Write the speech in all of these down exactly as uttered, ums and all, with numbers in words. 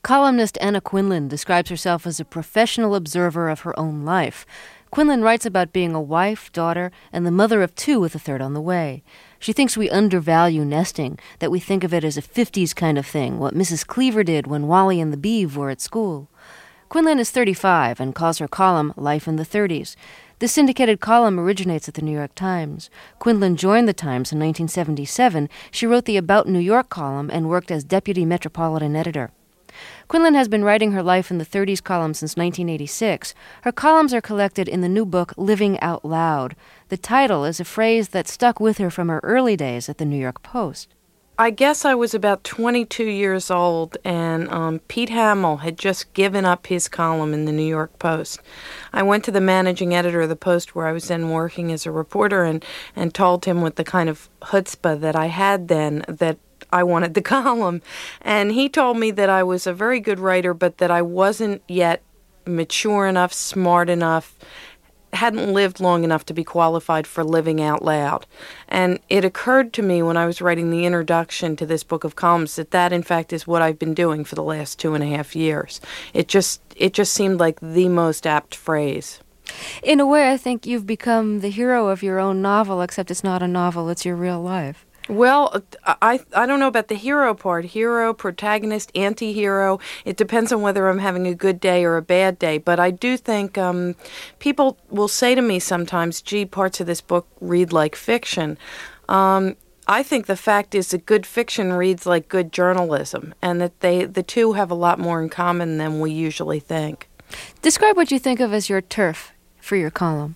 Columnist Anna Quinlan describes herself as a professional observer of her own life. Quinlan writes about being a wife, daughter, and the mother of two with a third on the way. She thinks we undervalue nesting, that we think of it as a fifties kind of thing, what Missus Cleaver did when Wally and the Beeve were at school. Quinlan is thirty-five and calls her column Life in the thirties. This syndicated column originates at the New York Times. Quinlan joined the Times in nineteen seventy-seven. She wrote the About New York column and worked as deputy metropolitan editor. Quinlan has been writing her Life in the thirties column since nineteen eighty-six. Her columns are collected in the new book Living Out Loud. The title is a phrase that stuck with her from her early days at the New York Post. I guess I was about twenty-two years old, and um, Pete Hamill had just given up his column in the New York Post. I went to the managing editor of the Post, where I was then working as a reporter, and, and told him with the kind of chutzpah that I had then that I wanted the column. And he told me that I was a very good writer, but that I wasn't yet mature enough, smart enough, hadn't lived long enough to be qualified for living out loud. And it occurred to me when I was writing the introduction to this book of columns that that, in fact, is what I've been doing for the last two and a half years. It just it just seemed like the most apt phrase. In a way, I think you've become the hero of your own novel, except it's not a novel, it's your real life. Well, I I don't know about the hero part. Hero, protagonist, anti-hero. It depends on whether I'm having a good day or a bad day. But I do think um, people will say to me sometimes, gee, parts of this book read like fiction. Um, I think the fact is that good fiction reads like good journalism, and that they the two have a lot more in common than we usually think. Describe what you think of as your turf for your column.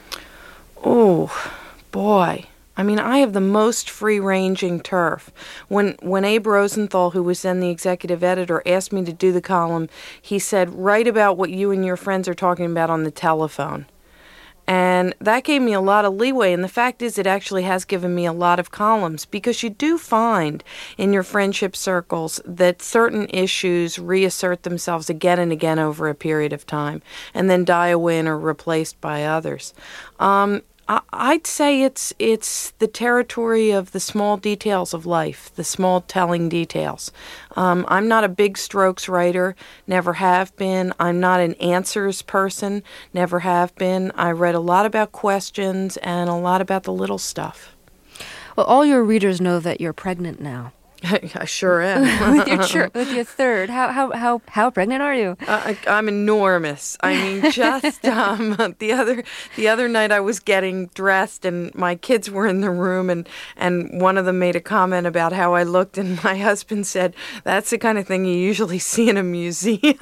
Oh, boy. I mean, I have the most free-ranging turf. When when Abe Rosenthal, who was then the executive editor, asked me to do the column, he said, write about what you and your friends are talking about on the telephone. And that gave me a lot of leeway. And the fact is, it actually has given me a lot of columns, because you do find in your friendship circles that certain issues reassert themselves again and again over a period of time and then die away and are replaced by others. Um, I'd say it's it's the territory of the small details of life, the small telling details. Um, I'm not a big strokes writer, never have been. I'm not an answers person, never have been. I read a lot about questions and a lot about the little stuff. Well, all your readers know that you're pregnant now. I sure am. with your tr- with your third. How how how how pregnant are you? Uh, I, I'm enormous. I mean, just um, the other the other night I was getting dressed and my kids were in the room, and and one of them made a comment about how I looked, and my husband said, "That's the kind of thing you usually see in a museum."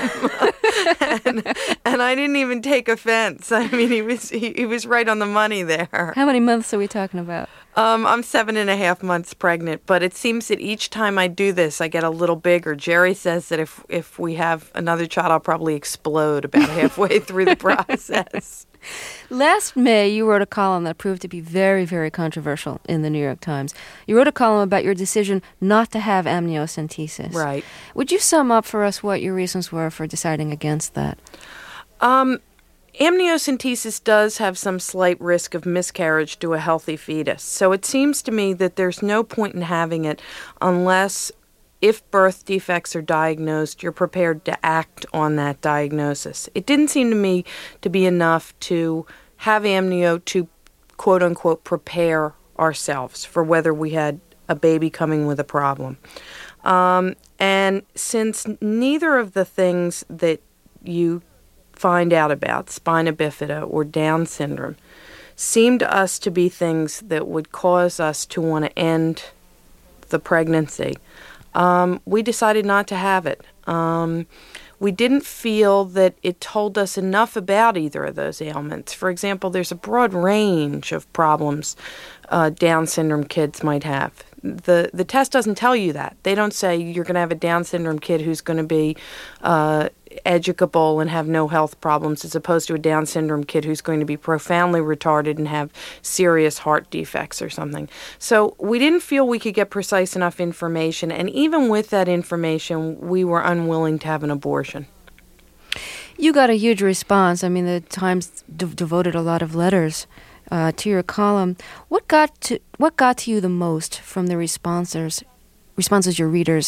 and, and I didn't even take offense. I mean, he was he, he was right on the money there. How many months are we talking about? Um, I'm seven and a half months pregnant, but it seems that each time I do this, I get a little bigger. Jerry says that if if we have another child, I'll probably explode about halfway through the process. Last May, you wrote a column that proved to be very, very controversial in the New York Times. You wrote a column about your decision not to have amniocentesis. Right. Would you sum up for us what your reasons were for deciding against that? Um... Amniocentesis does have some slight risk of miscarriage to a healthy fetus, so it seems to me that there's no point in having it unless, if birth defects are diagnosed, you're prepared to act on that diagnosis. It didn't seem to me to be enough to have amnio to, quote-unquote, prepare ourselves for whether we had a baby coming with a problem. Um, and since neither of the things that you find out about, spina bifida or Down syndrome, seemed to us to be things that would cause us to want to end the pregnancy, um, we decided not to have it. Um, we didn't feel that it told us enough about either of those ailments. For example, there's a broad range of problems uh, Down syndrome kids might have. The the test doesn't tell you that. They don't say you're going to have a Down syndrome kid who's going to be uh, educable and have no health problems, as opposed to a Down syndrome kid who's going to be profoundly retarded and have serious heart defects or something. So we didn't feel we could get precise enough information, and even with that information, we were unwilling to have an abortion. You got a huge response. I mean, the Times de- devoted a lot of letters uh, to your column. What got to what got to you the most from the responses, responses your readers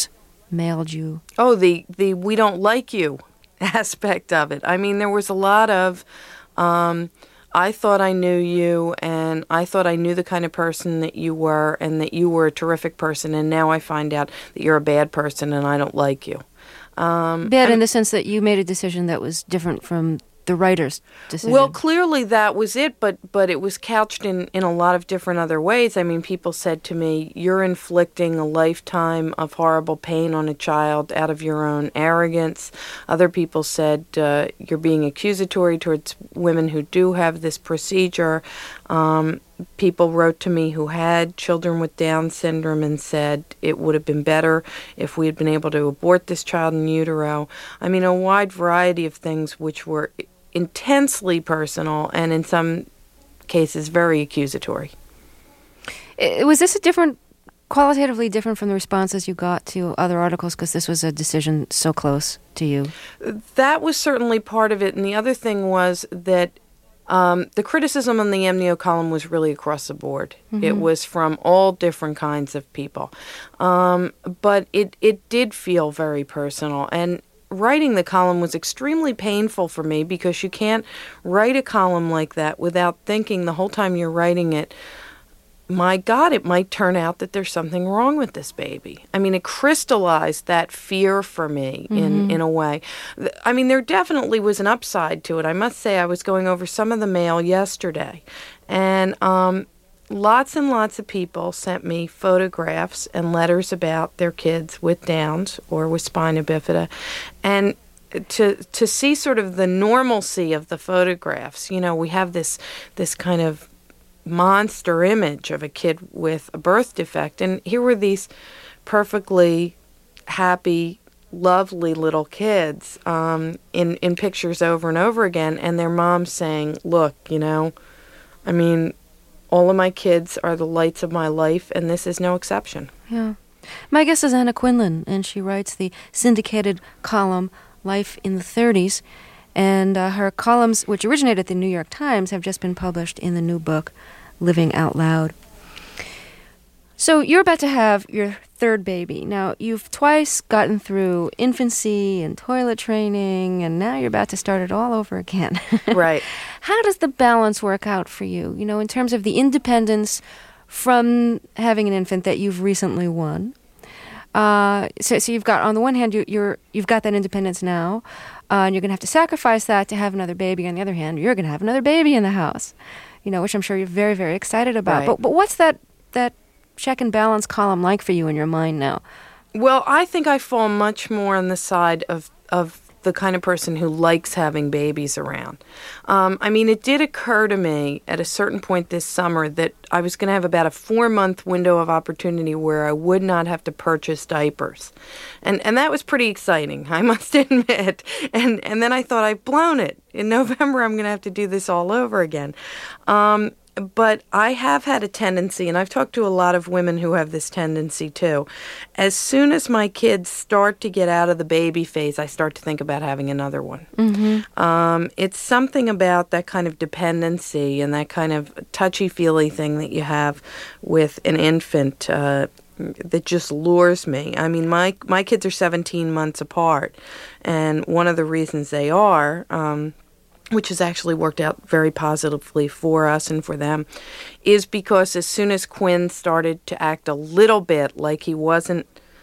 mailed you? Oh, the, the we don't like you aspect of it. I mean, there was a lot of, um, I thought I knew you, and I thought I knew the kind of person that you were, and that you were a terrific person, and now I find out that you're a bad person and I don't like you. Um, Bad and, in the sense that you made a decision that was different from the writer's decision. Well, clearly that was it, but but it was couched in, in a lot of different other ways. I mean, people said to me, you're inflicting a lifetime of horrible pain on a child out of your own arrogance. Other people said, uh, you're being accusatory towards women who do have this procedure. Um, people wrote to me who had children with Down syndrome and said it would have been better if we had been able to abort this child in utero. I mean, a wide variety of things which were intensely personal and in some cases very accusatory. I- Was this a different, qualitatively different from the responses you got to other articles because this was a decision so close to you? That was certainly part of it. And the other thing was that Um, the criticism on the Amnio column was really across the board. Mm-hmm. It was from all different kinds of people. Um, but it, it did feel very personal. And writing the column was extremely painful for me because you can't write a column like that without thinking the whole time you're writing it, my God, it might turn out that there's something wrong with this baby. I mean, it crystallized that fear for me in, mm-hmm. in a way. I mean, there definitely was an upside to it. I must say, I was going over some of the mail yesterday, and um, lots and lots of people sent me photographs and letters about their kids with Downs or with spina bifida. And to to see sort of the normalcy of the photographs, you know, we have this this kind of monster image of a kid with a birth defect, and here were these perfectly happy, lovely little kids um, in in pictures over and over again, and their mom saying, "Look, you know, I mean, all of my kids are the lights of my life, and this is no exception." Yeah, my guest is Anna Quindlen, and she writes the syndicated column "Life in the thirties," and uh, her columns, which originated at the New York Times, have just been published in the new book Living Out Loud. So you're about to have your third baby. Now, you've twice gotten through infancy and toilet training, and now you're about to start it all over again. Right. How does the balance work out for you, you know, in terms of the independence from having an infant that you've recently won? Uh, so, so you've got, on the one hand, you, you're, you've got that independence now, uh, and you're going to have to sacrifice that to have another baby. On the other hand, you're going to have another baby in the house, you know, which I'm sure you're very, very excited about. Right. But but what's that that check and balance column like for you in your mind now? Well, I think I fall much more on the side of of the kind of person who likes having babies around. Um, I mean, it did occur to me at a certain point this summer that I was going to have about a four-month window of opportunity where I would not have to purchase diapers. And and that was pretty exciting, I must admit. And, and then I thought, I've blown it. In November, I'm going to have to do this all over again. Um, But I have had a tendency, and I've talked to a lot of women who have this tendency too. As soon as my kids start to get out of the baby phase, I start to think about having another one. Mm-hmm. Um, it's something about that kind of dependency and that kind of touchy-feely thing that you have with an infant uh, that just lures me. I mean, my my kids are seventeen months apart, and one of the reasons they are, um, which has actually worked out very positively for us and for them, is because as soon as Quinn started to act a little bit like he wasn't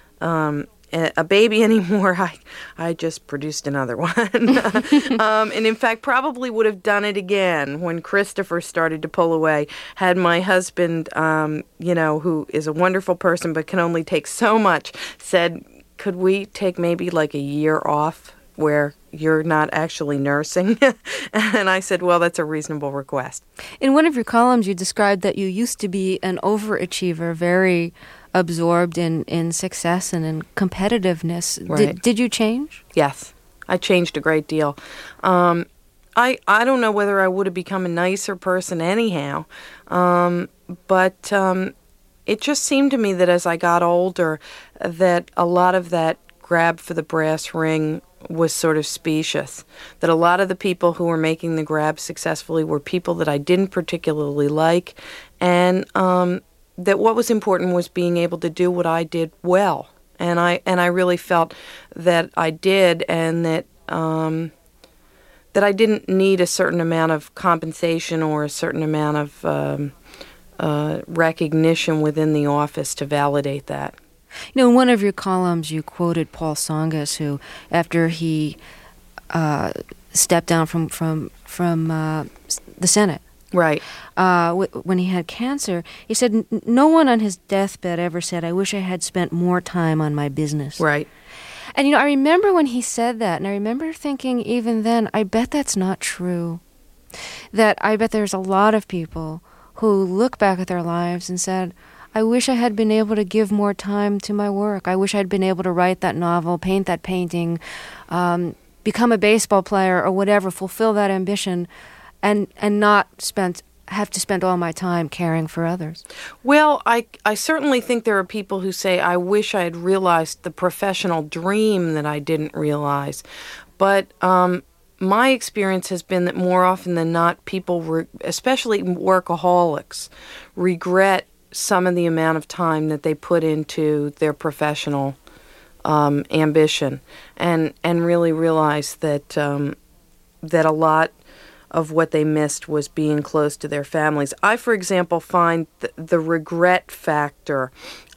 um, a baby anymore, I I just produced another one. um, and in fact, probably would have done it again when Christopher started to pull away, had my husband, um, you know, who is a wonderful person but can only take so much, said, could we take maybe like a year off where you're not actually nursing? And I said, well, that's a reasonable request. In one of your columns, you described that you used to be an overachiever, very absorbed in, in success and in competitiveness. Right. Did, did you change? Yes, I changed a great deal. Um, I, I don't know whether I would have become a nicer person anyhow, um, but um, it just seemed to me that as I got older, that a lot of that grab for the brass ring was sort of specious, that a lot of the people who were making the grab successfully were people that I didn't particularly like, and um, that what was important was being able to do what I did well. And I and I really felt that I did, and that um, that I didn't need a certain amount of compensation or a certain amount of um, uh, recognition within the office to validate that. You know, in one of your columns, you quoted Paul Tsongas, who, after he uh, stepped down from from from uh, the Senate, right, uh, w- when he had cancer, he said, "No one on his deathbed ever said, 'I wish I had spent more time on my business.'" Right. And you know, I remember when he said that, and I remember thinking, even then, I bet that's not true. That I bet there's a lot of people who look back at their lives and said, I wish I had been able to give more time to my work. I wish I'd been able to write that novel, paint that painting, um, become a baseball player or whatever, fulfill that ambition, and and not spend have to spend all my time caring for others. Well, I, I certainly think there are people who say, I wish I had realized the professional dream that I didn't realize. But um, my experience has been that more often than not, people, re- especially workaholics, regret some of the amount of time that they put into their professional um, ambition, and and really realize that um, that a lot of what they missed was being close to their families. I, for example, find th- the regret factor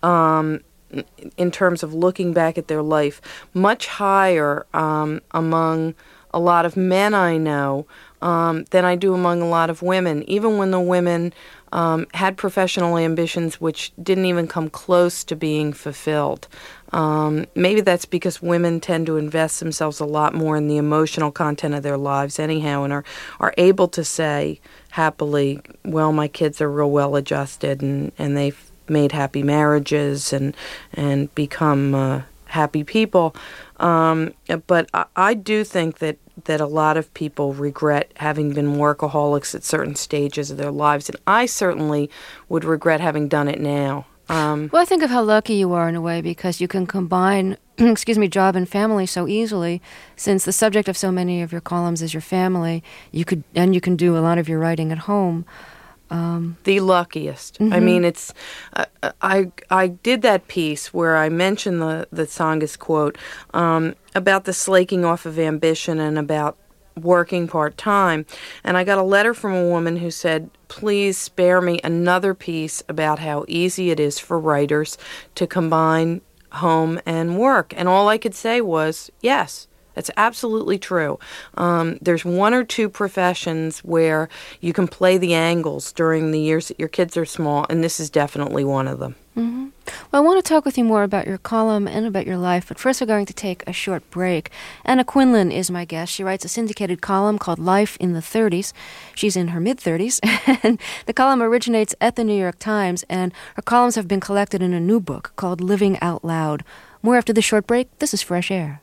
um, in terms of looking back at their life much higher um, among a lot of men I know um, than I do among a lot of women, even when the women um, had professional ambitions which didn't even come close to being fulfilled. Um, maybe that's because women tend to invest themselves a lot more in the emotional content of their lives anyhow, and are, are able to say happily, well, my kids are real well adjusted, and, and they've made happy marriages and and become uh, happy people. Um, but I, I do think that, that a lot of people regret having been workaholics at certain stages of their lives, and I certainly would regret having done it now. Um, well, I think of how lucky you are in a way, because you can combine, excuse me, job and family so easily. Since the subject of so many of your columns is your family, you could and you can do a lot of your writing at home. Um, the luckiest. Mm-hmm. I mean, it's. Uh, I I did that piece where I mentioned the the Tsongas quote um, about the slaking off of ambition and about working part-time, and I got a letter from a woman who said, please spare me another piece about how easy it is for writers to combine home and work. And all I could say was, yes, that's absolutely true. Um, there's one or two professions where you can play the angles during the years that your kids are small, and this is definitely one of them. Mm-hmm. Well, I want to talk with you more about your column and about your life, but first we're going to take a short break. Anna Quindlen is my guest. She writes a syndicated column called Life in the thirties. She's in her mid-thirties, and the column originates at the New York Times, and her columns have been collected in a new book called Living Out Loud. More after the short break. This is Fresh Air.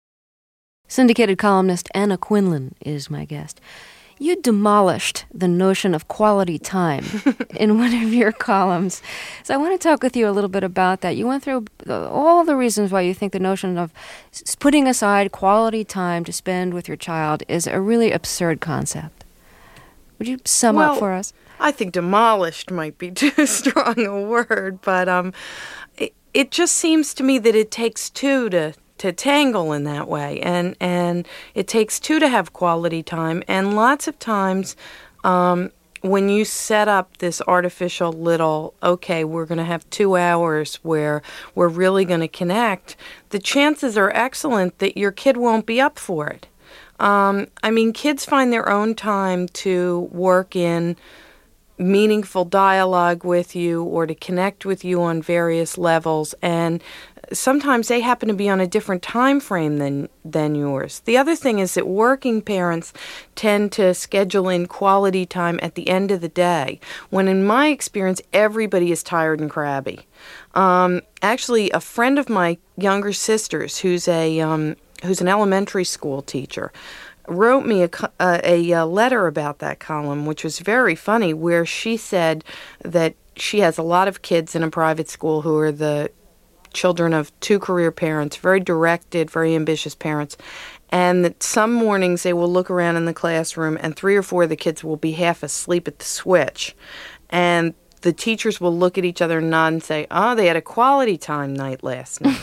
Syndicated columnist Anna Quindlen is my guest. You demolished the notion of quality time in one of your columns. So I want to talk with you a little bit about that. You went through all the reasons why you think the notion of putting aside quality time to spend with your child is a really absurd concept. Would you sum well, up for us? I think demolished might be too strong a word, but um, it, it just seems to me that it takes two to to tangle in that way, and and it takes two to have quality time, and lots of times um, when you set up this artificial little, okay, we're going to have two hours where we're really going to connect, the chances are excellent that your kid won't be up for it. Um, I mean, kids find their own time to work in meaningful dialogue with you or to connect with you on various levels, and sometimes they happen to be on a different time frame than than yours. The other thing is that working parents tend to schedule in quality time at the end of the day, when in my experience everybody is tired and crabby. Um, actually, a friend of my younger sister's, who's a um, who's an elementary school teacher, wrote me a, a, a letter about that column, which was very funny, where she said that she has a lot of kids in a private school who are the children of two career parents, very directed, very ambitious parents, and that some mornings they will look around in the classroom and three or four of the kids will be half asleep at the switch. And the teachers will look at each other and nod and say, oh, they had a quality time night last night.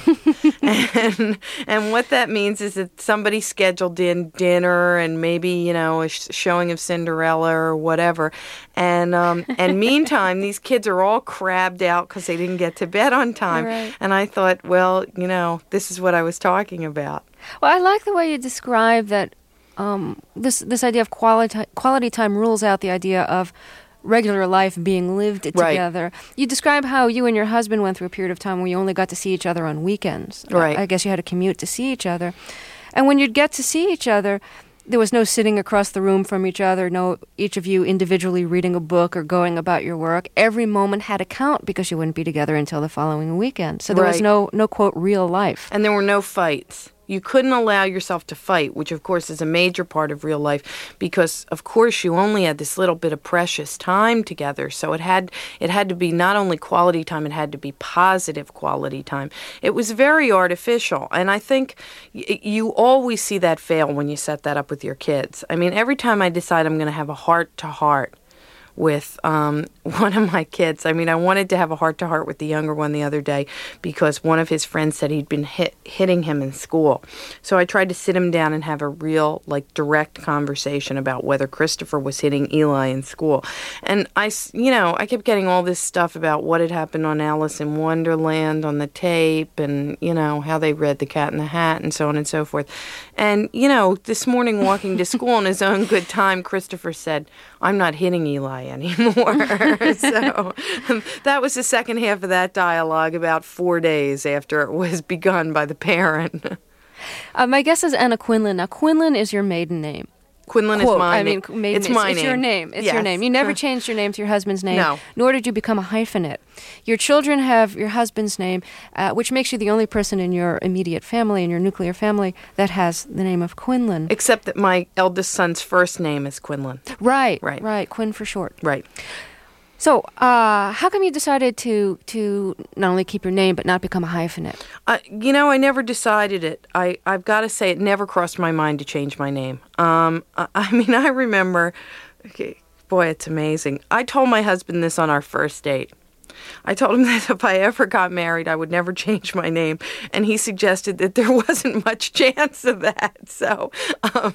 and and what that means is that somebody scheduled in dinner and maybe, you know, a sh- showing of Cinderella or whatever. And um, and meantime, these kids are all crabbed out because they didn't get to bed on time. Right. And I thought, well, you know, this is what I was talking about. Well, I like the way you describe that um, this this idea of quality quality time rules out the idea of regular life being lived together. Right. You describe how you and your husband went through a period of time where you only got to see each other on weekends. Right. I, I guess you had to commute to see each other. And when you'd get to see each other, there was no sitting across the room from each other, no each of you individually reading a book or going about your work. Every moment had to count because you wouldn't be together until the following weekend. So there right. was no, no, quote, real life. And there were no fights. You couldn't allow yourself to fight, which, of course, is a major part of real life because, of course, you only had this little bit of precious time together. So it had it had to be not only quality time, it had to be positive quality time. It was very artificial. And I think y- you always see that fail when you set that up with your kids. I mean, every time I decide I'm going to have a heart-to-heart with um, one of my kids. I mean, I wanted to have a heart-to-heart with the younger one the other day because one of his friends said he'd been hit, hitting him in school. So I tried to sit him down and have a real, like, direct conversation about whether Christopher was hitting Eli in school. And I, you know, I kept getting all this stuff about what had happened on Alice in Wonderland on the tape and, you know, how they read The Cat in the Hat and so on and so forth. And, you know, this morning walking to school in his own good time, Christopher said, I'm not hitting Eli anymore. So um, that was the second half of that dialogue about four days after it was begun by the parent. Uh, my guess is Anna Quinlan. Now, Quinlan is your maiden name. Quinlan Quote, is my I name. mean, maiden it's name. my it's name. your name. It's yes. your name. You never changed your name to your husband's name. No. Nor did you become a hyphenate. Your children have your husband's name, uh, which makes you the only person in your immediate family, in your nuclear family, that has the name of Quinlan. Except that my eldest son's first name is Quinlan. Right. Right. Right. Quinn for short. Right. So, uh, how come you decided to to not only keep your name but not become a hyphenate? Uh, you know, I never decided it. I, I've got to say, it never crossed my mind to change my name. Um, I, I mean, I remember, okay, boy, it's amazing. I told my husband this on our first date. I told him that if I ever got married, I would never change my name. And he suggested that there wasn't much chance of that. So um,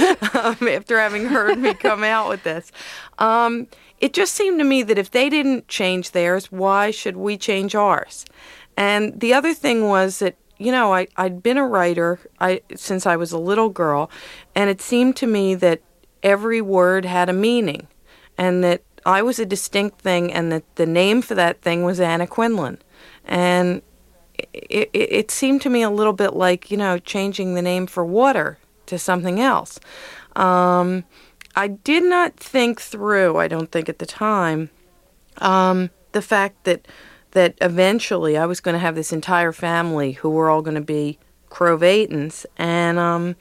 um, after having heard me come out with this, um, it just seemed to me that if they didn't change theirs, why should we change ours? And the other thing was that, you know, I, I'd been a writer I, since I was a little girl, and it seemed to me that every word had a meaning, and that I was a distinct thing, and that the name for that thing was Anna Quinlan. And it, it, it seemed to me a little bit like, you know, changing the name for water to something else. Um, I did not think through, I don't think at the time, um, the fact that that eventually I was going to have this entire family who were all going to be Crovatans. And um,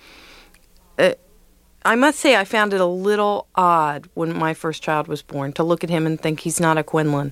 it, I must say I found it a little odd when my first child was born to look at him and think he's not a Quinlan.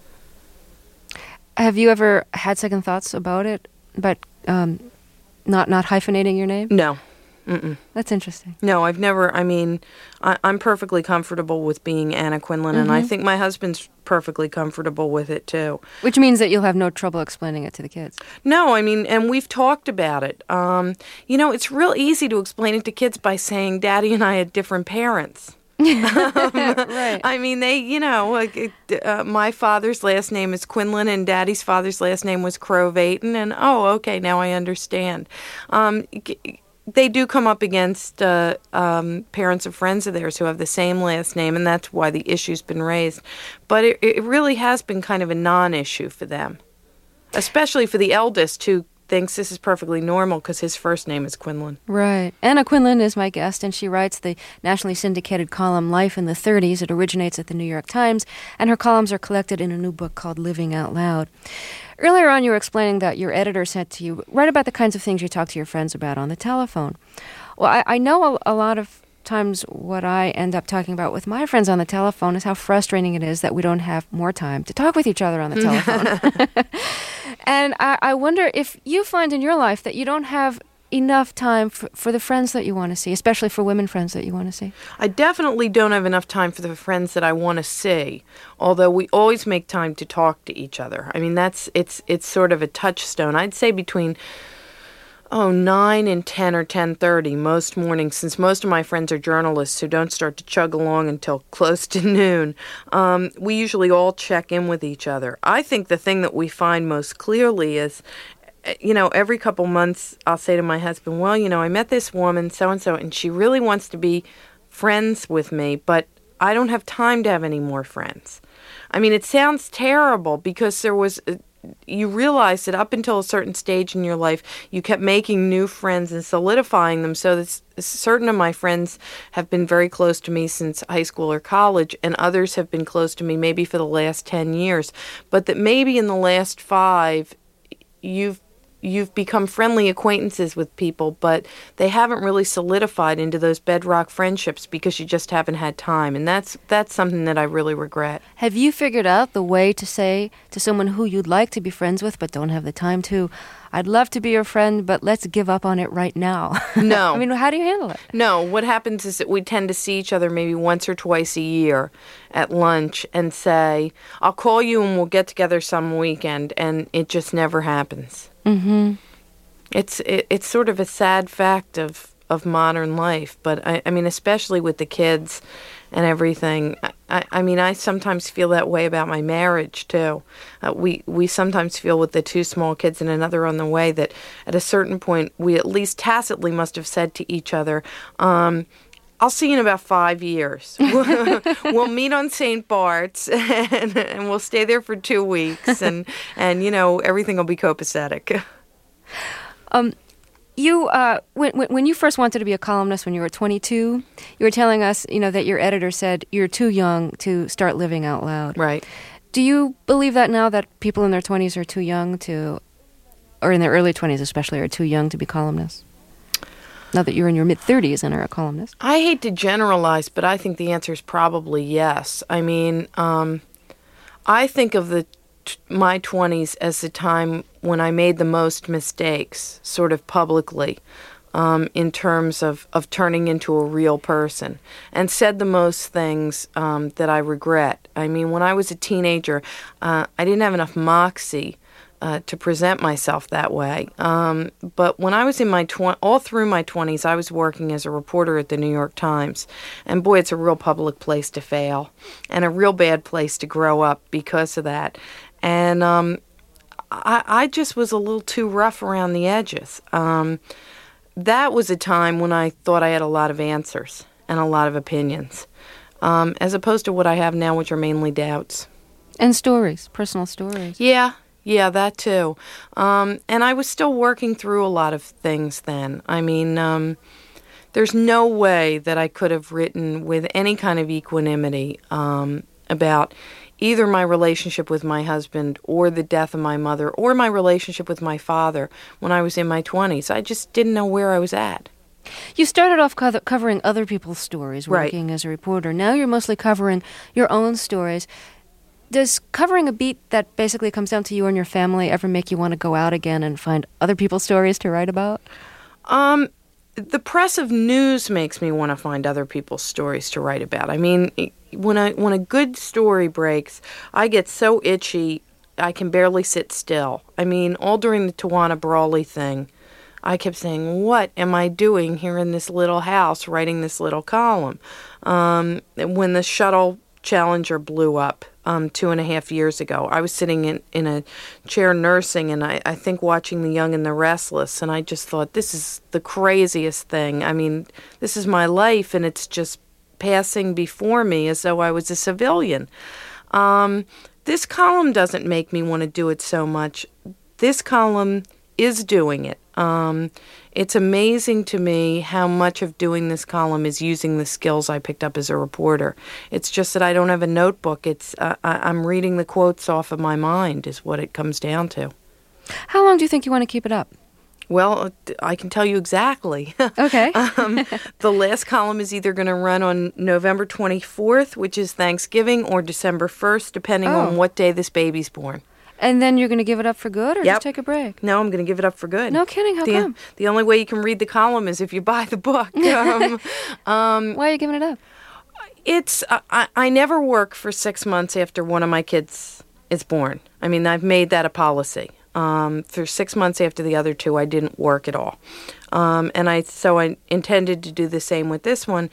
Have you ever had second thoughts about it, about um, not not hyphenating your name? No. Mm-mm. That's interesting. No, I've never, I mean, I, I'm perfectly comfortable with being Anna Quinlan, mm-hmm. and I think my husband's perfectly comfortable with it, too. Which means that you'll have no trouble explaining it to the kids. No, I mean, and we've talked about it. Um, you know, it's real easy to explain it to kids by saying, Daddy and I had different parents. um, right. I mean, they, you know, like, uh, my father's last name is Quinlan and Daddy's father's last name was Crowvaton, and oh, okay, now I understand. Um, they do come up against uh, um, parents of friends of theirs who have the same last name, and that's why the issue's been raised. But it, it really has been kind of a non-issue for them, especially for the eldest, who thinks this is perfectly normal because his first name is Quinlan. Right. Anna Quinlan is my guest, and she writes the nationally syndicated column Life in the thirties. It originates at the New York Times, and her columns are collected in a new book called Living Out Loud. Earlier on, you were explaining that your editor said to you, write about the kinds of things you talk to your friends about on the telephone. Well, I, I know a, a lot of times what I end up talking about with my friends on the telephone is how frustrating it is that we don't have more time to talk with each other on the telephone. And I, I wonder if you find in your life that you don't have enough time for, for the friends that you want to see, especially for women friends that you want to see? I definitely don't have enough time for the friends that I want to see, although we always make time to talk to each other. I mean, that's it's it's sort of a touchstone. I'd say between oh, nine and ten or ten thirty most mornings, since most of my friends are journalists who don't start to chug along until close to noon. Um, we usually all check in with each other. I think the thing that we find most clearly is, you know, every couple months I'll say to my husband, well, you know, I met this woman, so-and-so, and she really wants to be friends with me, but I don't have time to have any more friends. I mean, it sounds terrible because there was... you realize that up until a certain stage in your life, you kept making new friends and solidifying them. So that certain of my friends have been very close to me since high school or college, and others have been close to me maybe for the last ten years. But that maybe in the last five, you've you've become friendly acquaintances with people, but they haven't really solidified into those bedrock friendships because you just haven't had time. And that's that's something that I really regret. Have you figured out the way to say to someone who you'd like to be friends with but don't have the time to, I'd love to be your friend, but let's give up on it right now? No. I mean, how do you handle it? No. What happens is that we tend to see each other maybe once or twice a year at lunch and say, I'll call you and we'll get together some weekend, and it just never happens. Mm-hmm. It's it, it's sort of a sad fact of, of modern life, but I, I mean, especially with the kids and everything. I, I mean, I sometimes feel that way about my marriage too. Uh, we we sometimes feel with the two small kids and another on the way that at a certain point we at least tacitly must have said to each other, um, I'll see you in about five years. We'll, we'll meet on Saint Bart's, and, and we'll stay there for two weeks, and, and you know, everything will be copacetic. Um, you, uh, when, when you first wanted to be a columnist when you were twenty-two, you were telling us, you know, that your editor said you're too young to start living out loud. Right. Do you believe that now, that people in their twenties are too young to, or in their early twenties especially, are too young to be columnists? Now that you're in your mid-thirties and are a columnist. I hate to generalize, but I think the answer is probably yes. I mean, um, I think of the t- my twenties as the time when I made the most mistakes, sort of publicly, um, in terms of, of turning into a real person, and said the most things um, that I regret. I mean, when I was a teenager, uh, I didn't have enough moxie Uh, to present myself that way. Um, but when I was in my tw- all through my twenties, I was working as a reporter at the New York Times. And boy, it's a real public place to fail and a real bad place to grow up because of that. And um, I, I just was a little too rough around the edges. Um, that was a time when I thought I had a lot of answers and a lot of opinions, um, as opposed to what I have now, which are mainly doubts. And stories, personal stories. Yeah. Yeah, that too. Um, and I was still working through a lot of things then. I mean, um, there's no way that I could have written with any kind of equanimity um, about either my relationship with my husband or the death of my mother or my relationship with my father when I was in my twenties. I just didn't know where I was at. You started off co- covering other people's stories, working Right. as a reporter. Now you're mostly covering your own stories. Does covering a beat that basically comes down to you and your family ever make you want to go out again and find other people's stories to write about? Um, the press of news makes me want to find other people's stories to write about. I mean, when a, when a good story breaks, I get so itchy I can barely sit still. I mean, all during the Tawana Brawley thing, I kept saying, what am I doing here in this little house writing this little column? Um, when the shuttle Challenger blew up um, two and a half years ago, I was sitting in, in a chair nursing, and I, I think watching The Young and the Restless, and I just thought, this is the craziest thing. I mean, this is my life, and it's just passing before me as though I was a civilian. Um, this column doesn't make me want to do it so much. This column is doing it. Um, it's amazing to me how much of doing this column is using the skills I picked up as a reporter. It's just that I don't have a notebook. It's uh, I, I'm reading the quotes off of my mind is what it comes down to. How long do you think you want to keep it up? Well, I can tell you exactly. Okay. um, the last column is either going to run on November twenty-fourth, which is Thanksgiving, or December first, depending Oh. on what day this baby's born. And then you're going to give it up for good or Yep. just take a break? No, I'm going to give it up for good. No kidding. How the, come? The only way you can read the column is if you buy the book. Um, um, Why are you giving it up? it's uh, I, I never work for six months after one of my kids is born. I mean, I've made that a policy. Um, for six months after the other two, I didn't work at all. Um, and I so I intended to do the same with this one.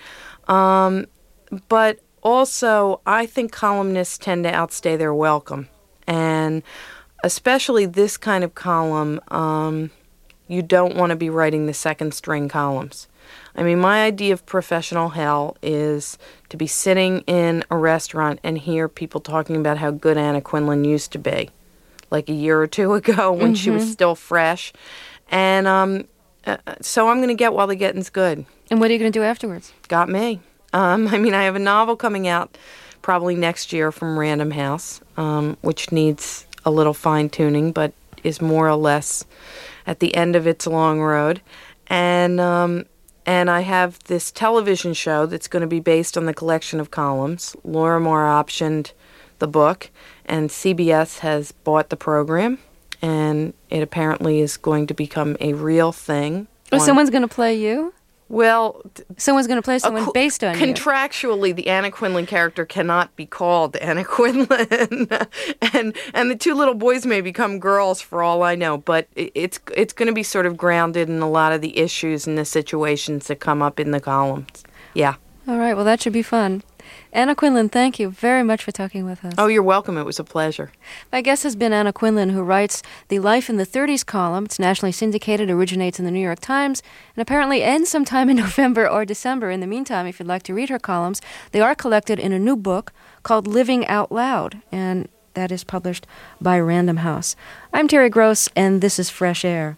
Um, but also, I think columnists tend to outstay their welcome. And especially this kind of column, um, you don't want to be writing the second string columns. I mean, my idea of professional hell is to be sitting in a restaurant and hear people talking about how good Anna Quindlen used to be, like a year or two ago when mm-hmm. she was still fresh. And um, uh, so I'm going to get while the getting's good. And what are you going to do afterwards? Got me. Um, I mean, I have a novel coming out probably next year from Random House, um, which needs a little fine-tuning, but is more or less at the end of its long road. And um, and I have this television show that's going to be based on the collection of columns. Laura Moore optioned the book, and C B S has bought the program, and it apparently is going to become a real thing. Oh, someone's going to play you? Well, someone's going to play someone co- based on contractually, you. The Anna Quindlen character cannot be called Anna Quindlen, and and the two little boys may become girls for all I know. But it's it's going to be sort of grounded in a lot of the issues and the situations that come up in the columns. Yeah. All right. Well, that should be fun. Anna Quindlen, thank you very much for talking with us. Oh, you're welcome. It was a pleasure. My guest has been Anna Quindlen, who writes the Life in the thirties column. It's nationally syndicated, originates in the New York Times, and apparently ends sometime in November or December. In the meantime, if you'd like to read her columns, they are collected in a new book called Living Out Loud, and that is published by Random House. I'm Terry Gross, and this is Fresh Air.